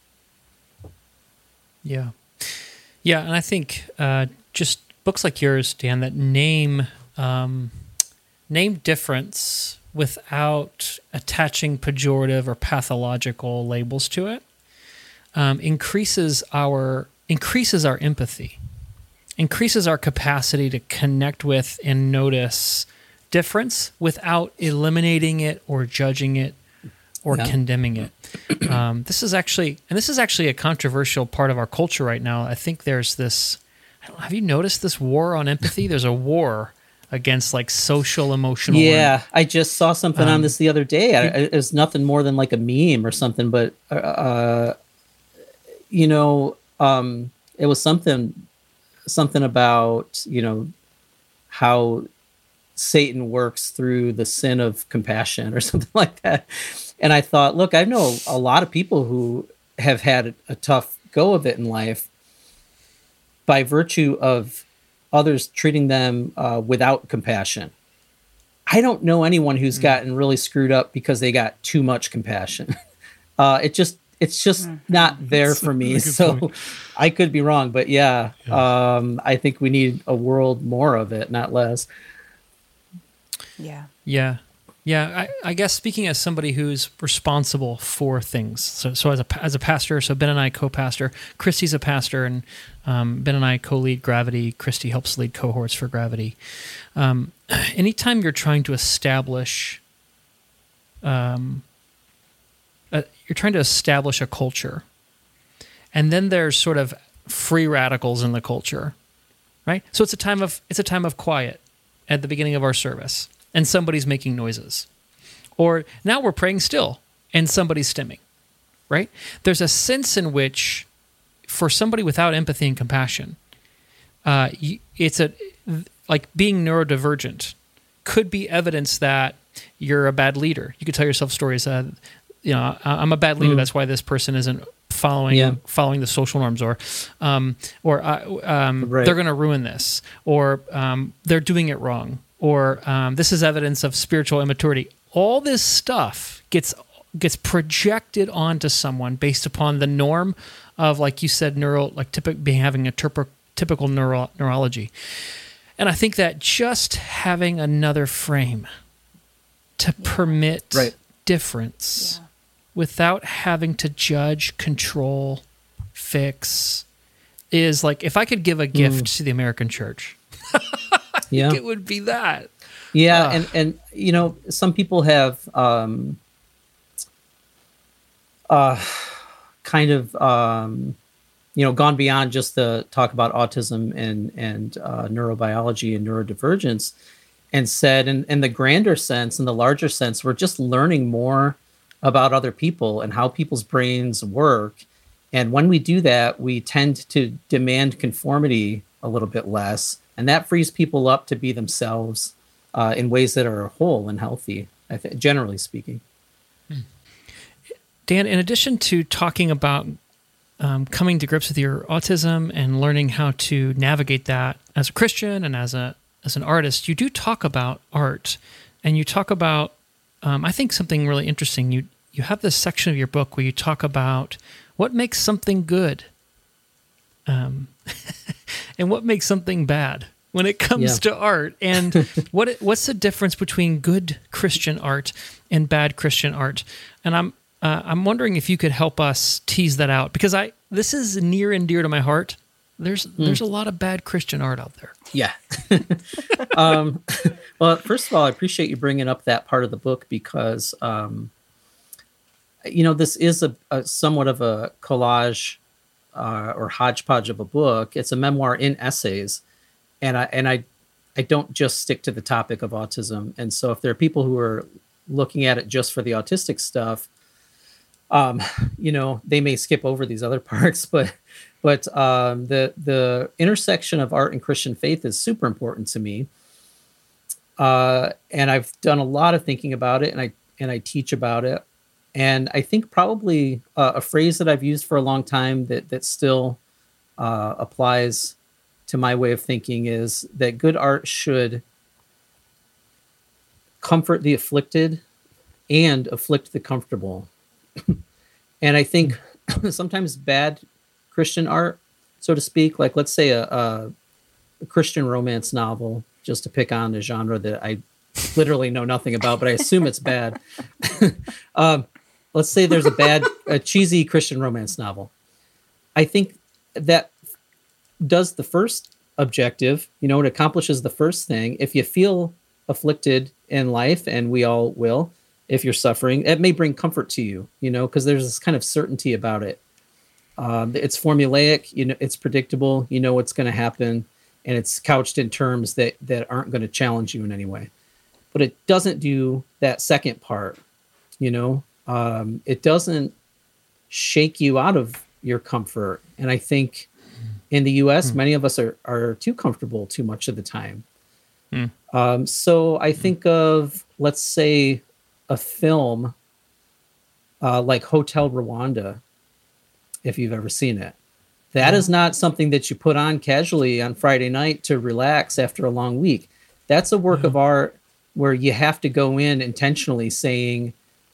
Yeah. Yeah. And I think uh, just books like yours, Dan, that name, um, name difference without attaching pejorative or pathological labels to it, um, increases our increases our empathy, increases our capacity to connect with and notice difference without eliminating it or judging it or Yeah. condemning it. Um, this is actually, and this is actually a controversial part of our culture right now. I think there's this, I don't, have you noticed this war on empathy? There's a war against like social emotional. Yeah, I just saw something Um, on this the other day. I, it was nothing more than like a meme or something, but uh, you know, um, it was something, something about, you know, how Satan works through the sin of compassion or something like that. And I thought, look, I know a lot of people who have had a, a tough go of it in life by virtue of others treating them uh, without compassion. I don't know anyone who's gotten really screwed up because they got too much compassion. Uh, it just, it's just not there for me. So point. I could be wrong, but yeah, um, I think we need a world more of it, not less. Yeah. Yeah. Yeah, I, I guess speaking as somebody who's responsible for things, so so as a as a pastor, so Ben and I co-pastor, Christy's a pastor, and um, Ben and I co-lead Gravity. Christy helps lead cohorts for Gravity. Um, anytime you're trying to establish, um, a, you're trying to establish a culture, and then there's sort of free radicals in the culture, right? So it's a time of it's a time of quiet at the beginning of our service. And somebody's making noises. Or now we're praying still and somebody's stimming, right? There's a sense in which, for somebody without empathy and compassion, uh, it's a like being neurodivergent could be evidence that you're a bad leader. You could tell yourself stories. Uh, you know, I'm a bad leader. Mm. That's why this person isn't following Yeah. following the social norms, or um, or uh, um, Right. they're going to ruin this, or um, they're doing it wrong. Or um, this is evidence of spiritual immaturity. All this stuff gets gets projected onto someone based upon the norm of, like you said, neuro, like typical being having a terp- typical neuro, neurology. And I think that just having another frame to permit Right. difference Yeah. without having to judge, control, fix is like, if I could give a gift to the American church, Yeah. it would be that. Yeah, Ah. and and you know, some people have um, uh, kind of um, you know gone beyond just the talk about autism and and uh, neurobiology and neurodivergence, and said, in in the grander sense, in the larger sense, we're just learning more about other people and how people's brains work. And when we do that, we tend to demand conformity a little bit less. And that frees people up to be themselves uh, in ways that are whole and healthy, I think, generally speaking. Dan, in addition to talking about um, coming to grips with your autism and learning how to navigate that as a Christian and as a as an artist, you do talk about art, and you talk about, um, I think, something really interesting. You you have this section of your book where you talk about what makes something good. Um, and what makes something bad when it comes Yeah. to art, and what what's the difference between good Christian art and bad Christian art? And I'm uh, I'm wondering if you could help us tease that out, because I this is near and dear to my heart. There's there's a lot of bad Christian art out there. Yeah. um, well, first of all, I appreciate you bringing up that part of the book because, um, you know, this is a, a somewhat of a collage uh, or hodgepodge of a book. It's a memoir in essays, and I and I I don't just stick to the topic of autism. And so, if there are people who are looking at it just for the autistic stuff, um, you know, they may skip over these other parts, but. But um, the the intersection of art and Christian faith is super important to me, uh, and I've done a lot of thinking about it, and I and I teach about it. And I think probably uh, a phrase that I've used for a long time that that still uh, applies to my way of thinking is that good art should comfort the afflicted and afflict the comfortable. And I think sometimes bad Christian art, so to speak, like let's say a, a, a Christian romance novel, just to pick on a genre that I literally know nothing about, but I assume it's bad. um, let's say there's a bad, a cheesy Christian romance novel. I think that does the first objective, you know, it accomplishes the first thing. If you feel afflicted in life, and we all will, if you're suffering, it may bring comfort to you, you know, because there's this kind of certainty about it. Um, it's formulaic, you know, it's predictable, you know what's going to happen, and it's couched in terms that, that aren't going to challenge you in any way. But it doesn't do that second part, you know, um, it doesn't shake you out of your comfort. And I think in the U S, mm. many of us are, are too comfortable too much of the time. Mm. Um, so I think of, let's say, a film uh, like Hotel Rwanda, if you've ever seen it. That yeah. is not something that you put on casually on Friday night to relax after a long week. That's a work yeah. of art where you have to go in intentionally saying,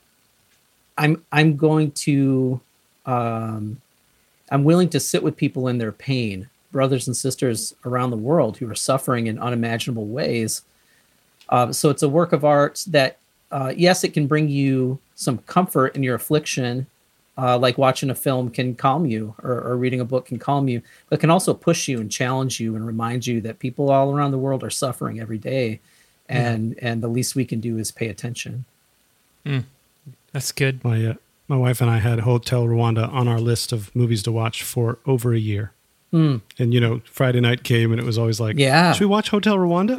I'm I'm going to, um, I'm willing to sit with people in their pain, brothers and sisters around the world who are suffering in unimaginable ways. Uh, so it's a work of art that, uh, yes, it can bring you some comfort in your affliction, uh, like watching a film can calm you, or, or reading a book can calm you, but it can also push you and challenge you and remind you that people all around the world are suffering every day, and mm. and the least we can do is pay attention. Mm. That's good. My uh, my wife and I had Hotel Rwanda on our list of movies to watch for over a year. Mm. And, you know, Friday night came and it was always like, yeah. should we watch Hotel Rwanda?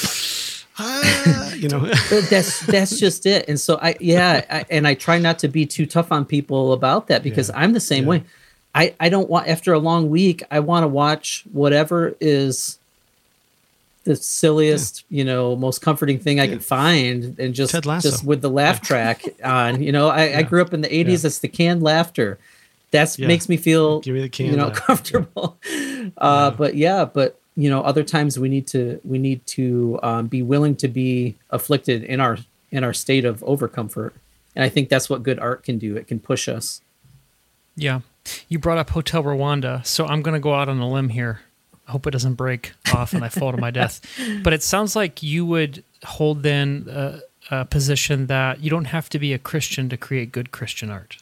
uh, you know, that's, that's just it. And so I, yeah. I, and I try not to be too tough on people about that, because yeah. I'm the same yeah. way. I, I don't want, after a long week, I want to watch whatever is the silliest, yeah. you know, most comforting thing yeah. I can find, and just, just with the laugh track on, you know, I, yeah. I grew up in the eighties. Yeah. It's the canned laughter. That's yeah. makes me feel, Give me the you know, laugh. comfortable. Uh, yeah. But yeah, but you know, other times we need to, we need to um, be willing to be afflicted in our, in our state of overcomfort. And I think that's what good art can do. It can push us. Yeah. You brought up Hotel Rwanda, so I'm going to go out on a limb here. I hope it doesn't break off and I fall to my death. But it sounds like you would hold then a, a position that you don't have to be a Christian to create good Christian art.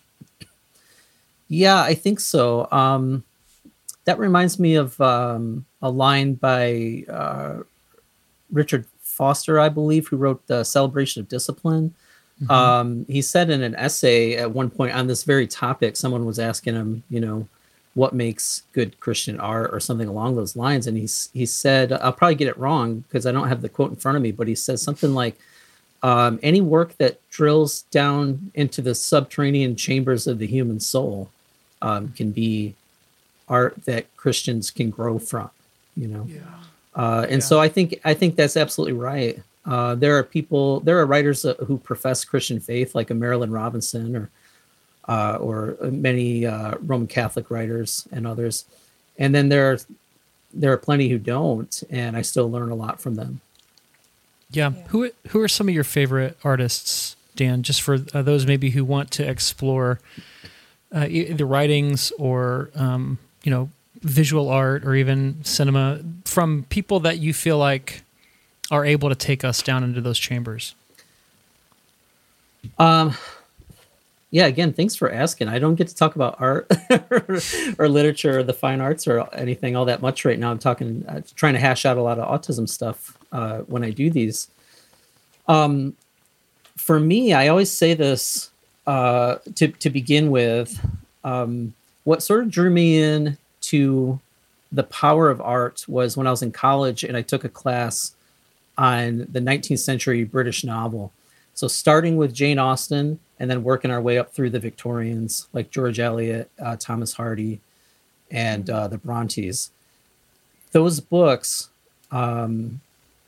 Yeah, I think so. Um, that reminds me of um, a line by uh, Richard Foster, I believe, who wrote The Celebration of Discipline. Mm-hmm. Um, he said in an essay at one point on this very topic, someone was asking him, you know, what makes good Christian art or something along those lines. And he, he said, I'll probably get it wrong because I don't have the quote in front of me, but he says something like, um, any work that drills down into the subterranean chambers of the human soul um, can be art that Christians can grow from, you know? Yeah. Uh, and yeah. so I think, I think that's absolutely right. Uh, there are people, there are writers uh, who profess Christian faith, like a Marilyn Robinson, or Uh, or many uh, Roman Catholic writers and others. And then there are, there are plenty who don't, and I still learn a lot from them. Yeah. yeah. Who who are some of your favorite artists, Dan, just for uh, those maybe who want to explore uh, either writings or, um, you know, visual art or even cinema, from people that you feel like are able to take us down into those chambers? Um. Yeah, again, thanks for asking. I don't get to talk about art or, or literature or the fine arts or anything all that much right now. I'm talking, uh, trying to hash out a lot of autism stuff uh, when I do these. Um, for me, I always say this uh, to to begin with. Um, what sort of drew me in to the power of art was when I was in college and I took a class on the nineteenth century British novel. So starting with Jane Austen and then working our way up through the Victorians, like George Eliot, uh, Thomas Hardy, and uh, the Brontes. Those books um,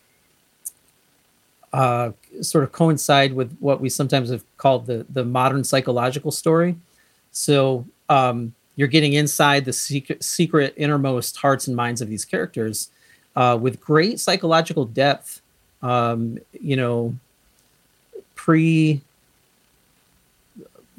uh, sort of coincide with what we sometimes have called the, the modern psychological story. So um, you're getting inside the secret, secret innermost hearts and minds of these characters uh, with great psychological depth, um, you know, pre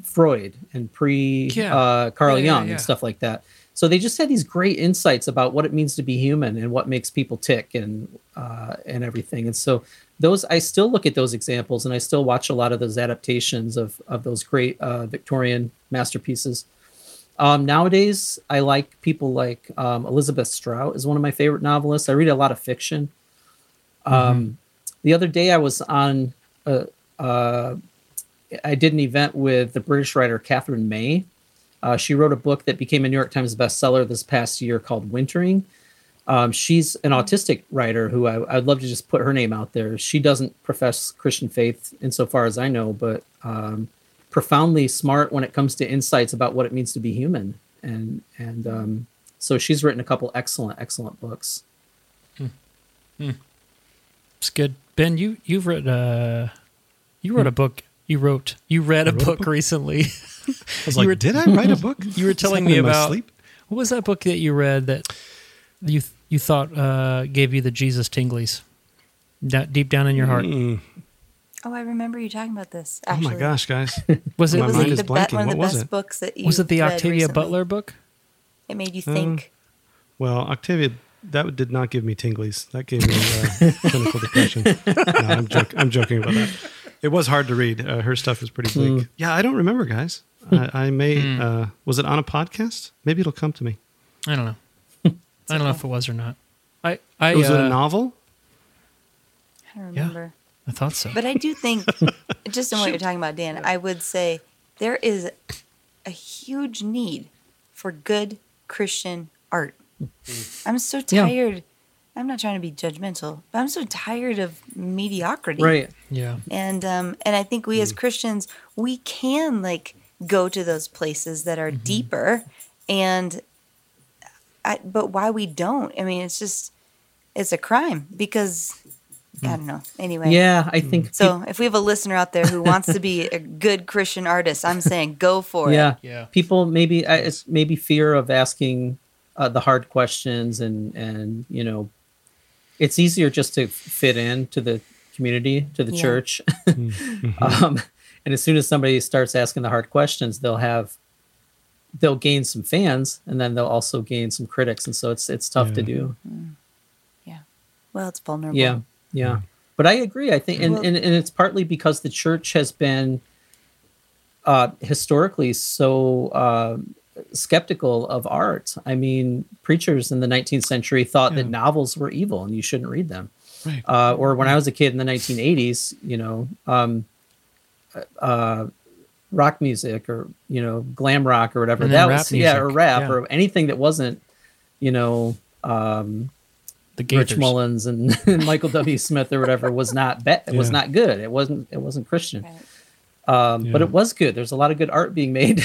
Freud and pre Yeah. uh, Carl Yeah, yeah, Jung yeah. and stuff like that. So they just had these great insights about what it means to be human and what makes people tick and uh, and everything. And so those, I still look at those examples, and I still watch a lot of those adaptations of of those great uh, Victorian masterpieces. Um, nowadays, I like people like um, Elizabeth Strout is one of my favorite novelists. I read a lot of fiction. Um, the other day, I was on a, uh, I did an event with the British writer Catherine May. Uh, she wrote a book that became a New York Times bestseller this past year called Wintering. Um, she's an autistic writer who I, I'd love to just put her name out there. She doesn't profess Christian faith insofar as I know, but um, profoundly smart when it comes to insights about what it means to be human. And and um, so she's written a couple excellent, excellent books. It's good. Ben, you you've written a you wrote a book. You wrote you read a wrote a book, book? recently. I was like, were- did I write a book? You were What's telling happening me in my about sleep? what was that book that you read that you you thought uh, gave you the Jesus tinglies da- deep down in your heart? Mm. Oh, I remember you talking about this. Oh Actually. my gosh, guys. Was it My It was mind like is the be- blanking. one of the What was best it? books that you was it the read Octavia recently. Butler book? It made you think. Well, Octavia, that did not give me tinglies. That gave me uh, clinical depression. No, I'm, joke, I'm joking about that. It was hard to read. Uh, her stuff is pretty bleak. Yeah, I don't remember, guys. I, I may. Uh, was it on a podcast? Maybe it'll come to me. I don't know. I don't know if it was or not. I I Was uh, it a novel? I don't Yeah. remember. I thought so. But I do think, just in what you're talking about, Dan, I would say there is a huge need for good Christian art. I'm so Yeah. tired. I'm not trying to be judgmental, but I'm so tired of mediocrity. Right. yeah. And um, and I think we as Christians, we can like go to those places that are deeper, and I, but why we don't? I mean, it's just it's a crime because I don't know. Anyway, Yeah, I think. So if we have a listener out there who wants to be a good Christian artist, I'm saying go for yeah, it. Yeah. people maybe uh, it's maybe fear of asking uh, the hard questions, and and you know, it's easier just to fit in to the community, to the Yeah. church. um, and as soon as somebody starts asking the hard questions, they'll have they'll gain some fans, and then they'll also gain some critics, and so it's it's tough to Yeah. do. Yeah. Well, it's vulnerable. Yeah, yeah. But I agree. I think, and, Well- and, and it's partly because the church has been uh, historically so uh, skeptical of art. I mean, preachers in the nineteenth century thought that novels were evil and you shouldn't read them. Right. Uh, or when I was a kid in the nineteen eighties, you know, um, uh, rock music or, you know, glam rock or whatever, And then that rap was, yeah, or music, rap yeah. or anything that wasn't, you know, um, The Rich Gaithers. Mullins and, and Michael W. Smith or whatever was not be- it was Yeah. not good. It wasn't it wasn't Christian. Right. Um, But Yeah. it was good. There's a lot of good art being made.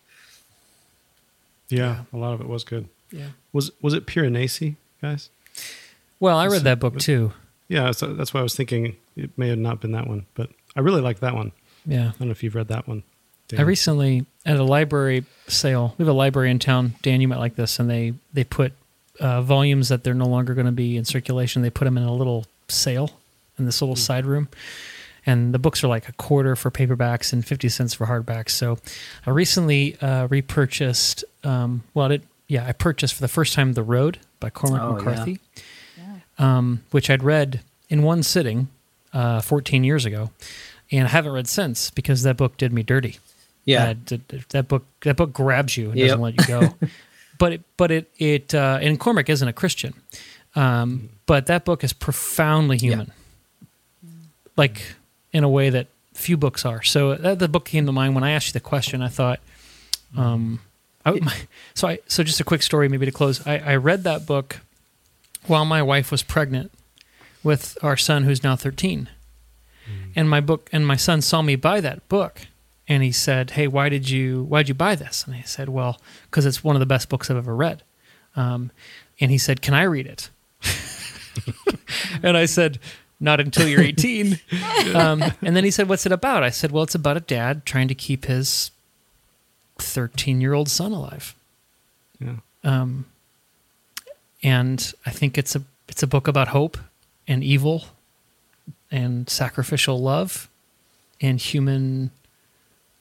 Yeah, a lot of it was good. Yeah. Was was it Piranesi, guys? Well, I read that book too. Yeah, so that's why I was thinking it may have not been that one, but I really like that one. Yeah. I don't know if you've read that one. Dan. I recently at a library sale. We have a library in town. Dan, you might like this, and they they put uh, volumes that they're no longer going to be in circulation. They put them in a little sale in this little side room, and the books are like a quarter for paperbacks and fifty cents for hardbacks. So, I recently uh, repurchased. Um, well, it yeah, I purchased for the first time The Road by Cormac Oh, yeah. McCarthy, um, which I'd read in one sitting uh, fourteen years ago, and I haven't read since because that book did me dirty. Yeah. Uh, d- d- that book that book grabs you and Yep. doesn't let you go. but it, but it it uh, and Cormac isn't a Christian, um, but that book is profoundly human, like in a way that few books are. So that, the book came to mind when I asked you the question. I thought, um, I, my, so I so just a quick story maybe to close. I, I read that book while my wife was pregnant with our son who's now thirteen, and my book and my son saw me buy that book. And he said, "Hey, why did you why did you buy this?" And I said, "Well, because it's one of the best books I've ever read." Um, and he said, "Can I read it?" And I said, "Not until you're eighteen." um, and then he said, "What's it about?" I said, "Well, it's about a dad trying to keep his thirteen-year-old son alive." Yeah. Um, and I think it's a it's a book about hope and evil and sacrificial love and human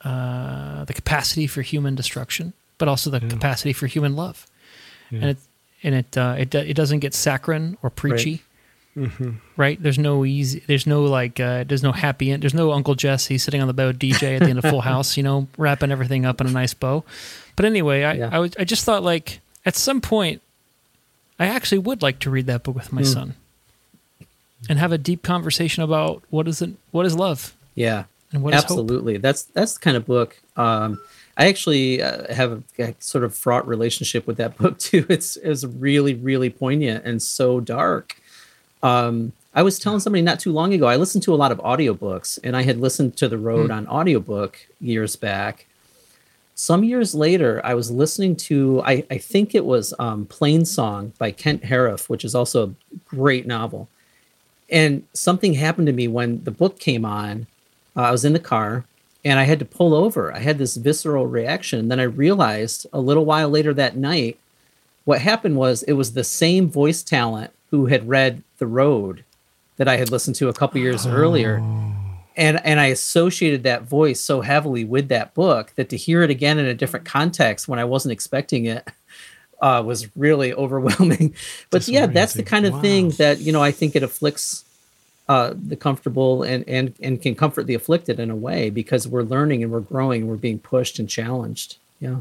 uh, the capacity for human destruction, but also the Yeah. capacity for human love. Yeah. And it and it uh, it do- it doesn't get saccharine or preachy. Mhm. Right? There's no easy. There's no like. Uh, there's no happy end. There's no Uncle Jesse sitting on the bow D J at the end of Full House. You know, wrapping everything up in a nice bow. But anyway, I Yeah. I, was, I just thought like at some point, I actually would like to read that book with my Mm. son, and have a deep conversation about what is it, what is love, Yeah, and what is hope. absolutely. That's that's the kind of book. Um, I actually uh, have a, a sort of fraught relationship with that book too. It's it's really really poignant and so dark. Um, I was telling somebody not too long ago, I listened to a lot of audiobooks, and I had listened to The Road Hmm. on audiobook years back. Some years later, I was listening to, I, I think it was um, Plain Song by Kent Harif, which is also a great novel. And something happened to me when the book came on. Uh, I was in the car, and I had to pull over. I had this visceral reaction. And then I realized a little while later that night, what happened was it was the same voice talent who had read The Road that I had listened to a couple years earlier. And and I associated that voice so heavily with that book that to hear it again in a different context when I wasn't expecting it uh, was really overwhelming. But yeah, that's the Disorienting. kind of Wow. thing that, you know, I think it afflicts uh, the comfortable and, and, and can comfort the afflicted in a way, because we're learning and we're growing and we're being pushed and challenged. Yeah.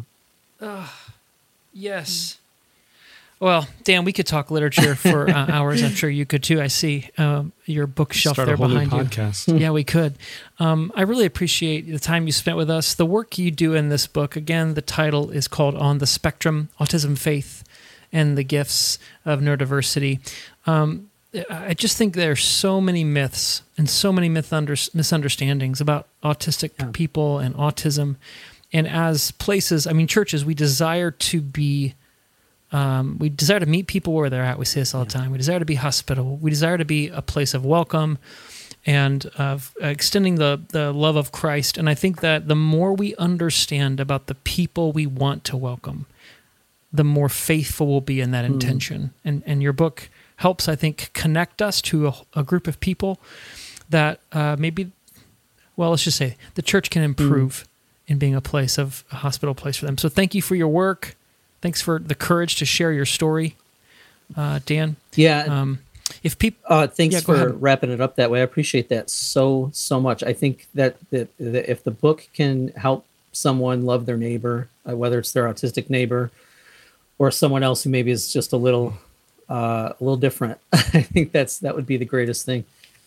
Yes. Well, Dan, we could talk literature for uh, hours. I'm sure you could too. I see um, your bookshelf Start there a whole new behind you. podcast. Yeah, we could. Um, I really appreciate the time you spent with us. The work you do in this book, again, the title is called On the Spectrum, Autism, Faith, and the Gifts of Neurodiversity. Um, I just think there are so many myths and so many myth under, misunderstandings about autistic Yeah. people and autism. And as places, I mean, churches, we desire to be Um, we desire to meet people where they're at. We say this all the time. We desire to be hospitable. We desire to be a place of welcome and of extending the, the love of Christ. And I think that the more we understand about the people we want to welcome, the more faithful we'll be in that intention. And and your book helps, I think, connect us to a, a group of people that uh, maybe, well, let's just say the church can improve in being a place of a hospital place for them. So thank you for your work. Thanks for the courage to share your story, uh, Dan. Yeah. Um, if people, Uh, thanks Yeah, go for ahead. wrapping it up that way. I appreciate that so, so much. I think that, that, that if the book can help someone love their neighbor, uh, whether it's their autistic neighbor or someone else who maybe is just a little, uh, a little different, I think that's, that would be the greatest thing.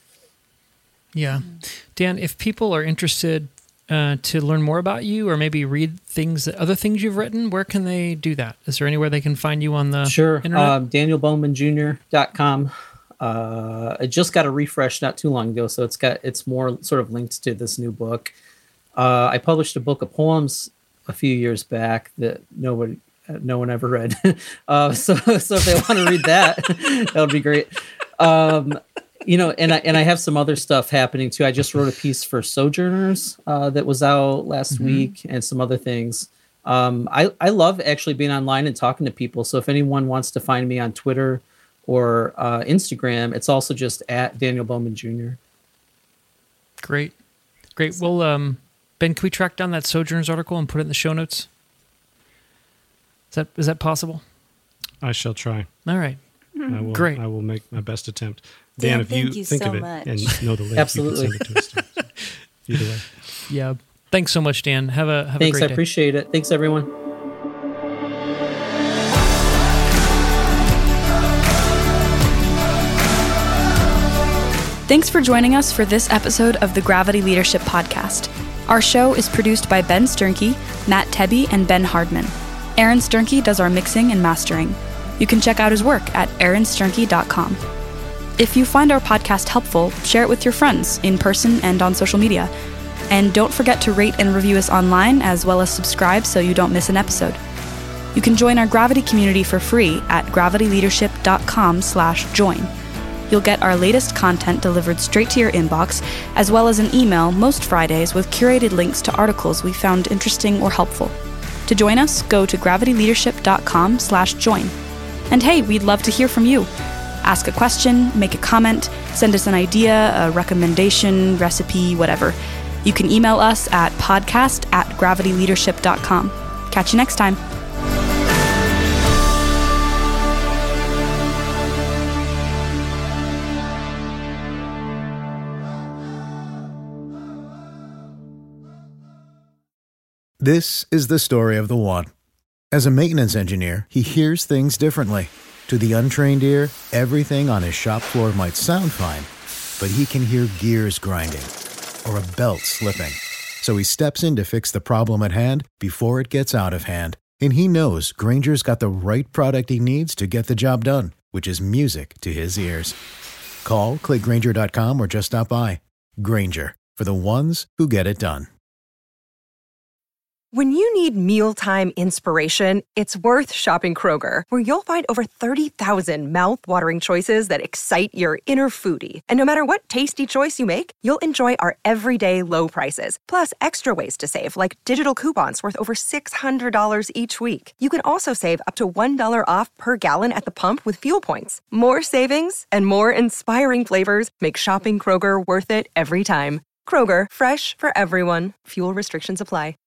yeah, Dan, if people are interested uh, to learn more about you or maybe read things, other things you've written, where can they do that? Is there anywhere they can find you on the Sure. internet? Um, Daniel Bowman Junior dot com. Uh, I just got a refresh not too long ago, so it's got it's more sort of linked to this new book. Uh, I published a book of poems a few years back that nobody, uh, no one ever read. uh, so, so if they want to read that, that would be great. Um, you know, and I and I have some other stuff happening too. I just wrote a piece for Sojourners uh, that was out last week, and some other things. Um, I I love actually being online and talking to people. So if anyone wants to find me on Twitter or uh, Instagram, it's also just at Daniel Bowman Junior Great. Great. Well, um, Ben, can we track down that Sojourners article and put it in the show notes? Is that is that possible? I shall try. All right. I will, Great. I will make my best attempt. Dan, Dan, if you, thank you think so of it much. and know the link, Absolutely. you can send it to us. Too. Either way. Yeah. Thanks so much, Dan. Have a have Thanks, a great I day. appreciate it. Thanks, everyone. Thanks for joining us for this episode of the Gravity Leadership Podcast. Our show is produced by Ben Sternke, Matt Tebby, and Ben Hardman. Aaron Sternke does our mixing and mastering. You can check out his work at aaron sternke dot com. If you find our podcast helpful, share it with your friends in person and on social media. And don't forget to rate and review us online, as well as subscribe so you don't miss an episode. You can join our Gravity community for free at gravity leadership dot com slash join. You'll get our latest content delivered straight to your inbox, as well as an email most Fridays with curated links to articles we found interesting or helpful. To join us, go to gravity leadership dot com slash join. And hey, we'd love to hear from you. Ask a question, make a comment, send us an idea, a recommendation, recipe, whatever. You can email us at podcast at gravityleadership dot com. Catch you next time. This is the story of the one. As a maintenance engineer, he hears things differently. To the untrained ear, everything on his shop floor might sound fine, but he can hear gears grinding or a belt slipping. So he steps in to fix the problem at hand before it gets out of hand. And he knows Grainger's got the right product he needs to get the job done, which is music to his ears. Call, click Grainger dot com, or just stop by. Grainger, for the ones who get it done. When you need mealtime inspiration, it's worth shopping Kroger, where you'll find over thirty thousand mouth-watering choices that excite your inner foodie. And no matter what tasty choice you make, you'll enjoy our everyday low prices, plus extra ways to save, like digital coupons worth over six hundred dollars each week. You can also save up to one dollar off per gallon at the pump with fuel points. More savings and more inspiring flavors make shopping Kroger worth it every time. Kroger, fresh for everyone. Fuel restrictions apply.